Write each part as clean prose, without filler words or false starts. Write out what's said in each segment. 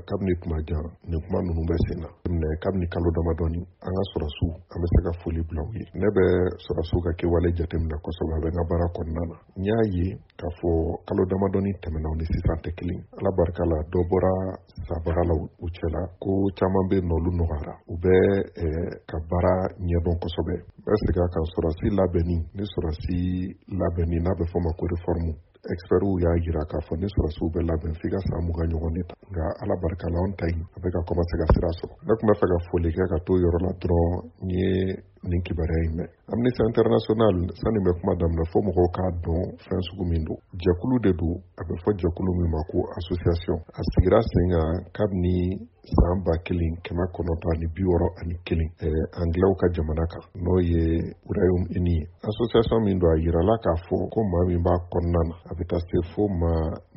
kabini tuma jan nin kuma ninnu bɛ sen na kabini kalo damadɔni an ka sɔrɔsiw an bɛ se ka foli bila u ye ne bɛ sɔrɔsiw ka kɛwale jateminɛ kosɛbɛ a bɛ n ka baara kɔnɔna na n y'a ye k'a fɔ kalo damadɔni tɛmɛna ni sisan tɛ kelen ala barika la dɔ bɔra sabaga la u cɛla ko caman bɛ nɔ olu nɔgɔyara u bɛ ka baara ɲɛdɔn kosɛbɛ n bɛ segin a kan sɔrɔsi labɛnni ni sɔrɔsi labɛnni n'a bɛ fɔ o ma ko réforme experts y'a jira k'a fɔ ni sɔrɔsiw bɛ labɛn f'i ka san 20 ɲɔgɔn de ta nka ala barika la anw ta in a bɛ ka commencer ka sira sɔrɔ ne tun bɛ fɛ ka foli kɛ ka to yɔrɔ la dɔrɔn n ye nin kibaruya in mɛn Amnesty International sani bɛ kuma daminɛ fo mɔgɔw k'a dɔn fɛn sugu min don jɛkulu de don a bɛ fɔ jɛkulu min ma ko association a sigira sen kan kabini san 1961 Anglais ka jamana kan n'o ye Royaume-Uni association min don a yirala k'a fɔ ko maa min b'a kɔnɔna na a bɛ taa se fo ma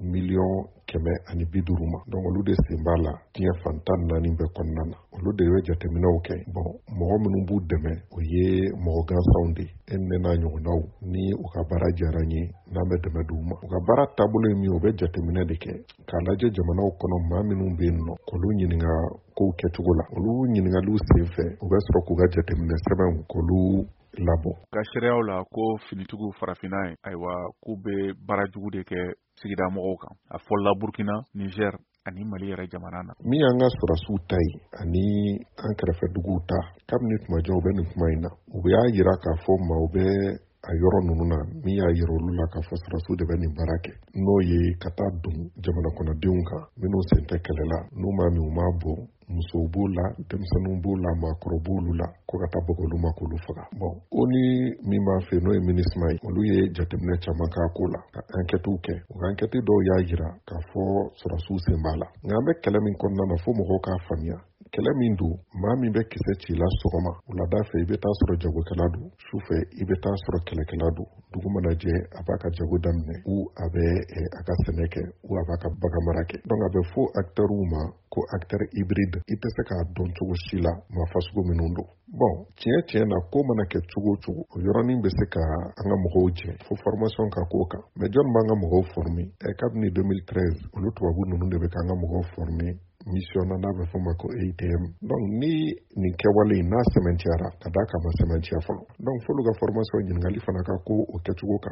150 ma donc olu de sen b'a la diɲɛ fan 14 bɛɛ kɔnɔna na olu de bɛ jateminɛw kɛ mɔgɔ minnu b'u dɛmɛ o ye mɔgɔ gansanw de e ne n'a ɲɔgɔnnaw ni u ka baara diyara n ye n'an bɛ dɛmɛ d'u ma u ka baara taabolo ye min u bɛ jateminɛ de kɛ k'a lajɛ jamanaw kɔnɔ maa minnu bɛ yen nɔ k'olu ɲininka kow kɛcogo la olu ɲininkaliw sen fɛ u bɛ sɔrɔ k'u ka jateminɛ sɛbɛnw k'olu labɔ ka seereyaw la ko finitigiw farafinna ye ayiwa k'u bɛ baara jugu de kɛ sigida mɔgɔw kan a fɔla Burkina Niger ani Mali yɛrɛ jamana na min y'an ka sɔrɔsiw ta ye ani an kɛrɛfɛ duguw ta kabini tuma jan u bɛ nin kuma in na u y'a yira k'a fɔ u bɛ a yɔrɔ ninnu na min y'a yira olu la k'a fɔ sɔrɔsiw de bɛ nin baara kɛ n'o ye ka taa don jamana kɔnɔdenw kan minnu sen tɛ kɛlɛ la n'u maa min u m'a bɔ musow b'u la denmisɛnninw b'u la maakɔrɔw b'u la ko ka taa bɔgɔ olu ma k'olu faga o ni min b'a fɛ n'o ye MINUSMA ye olu ye jateminɛ caman k'a ko la ka enquêtes kɛ u ka enquêtes dɔw y'a jira k'a fɔ sɔrɔsiw sen b'a la nka an bɛ kɛlɛ min kɔnɔna na fo mɔgɔw k'a faamuya kɛlɛ min don maa min bɛ kisɛ ci la sɔgɔma wulada fɛ i bɛ taa sɔrɔ jagokɛla don su fɛ i bɛ taa sɔrɔ kɛlɛkɛla don dugu mana jɛ a b'a ka jago daminɛ u a bɛ a ka sɛnɛ kɛ u a b'a ka bagan mara kɛ donc a bɛ fɔ acteurs ma ko acteur hybride i tɛ se k'a dɔn cogo si la maa fasugu minnu don tiɲɛ na ko mana kɛ cogo o cogo o yɔrɔnin bɛ se ka an ka mɔgɔw jɛ fo formation ka k'o kan mais jɔn b'an ka mɔgɔw former kabini 2013 olu tubabu ninnu de bɛ k'an ka mɔgɔw former mission na n'a bɛ fɔ ma ko ATM donc ni nin kɛwale in n'a sɛmɛntiyara ka d'a kan ma sɛmɛntiya fɔlɔ donc f'olu ka formation ɲininkali fana ka ko o kɛcogo kan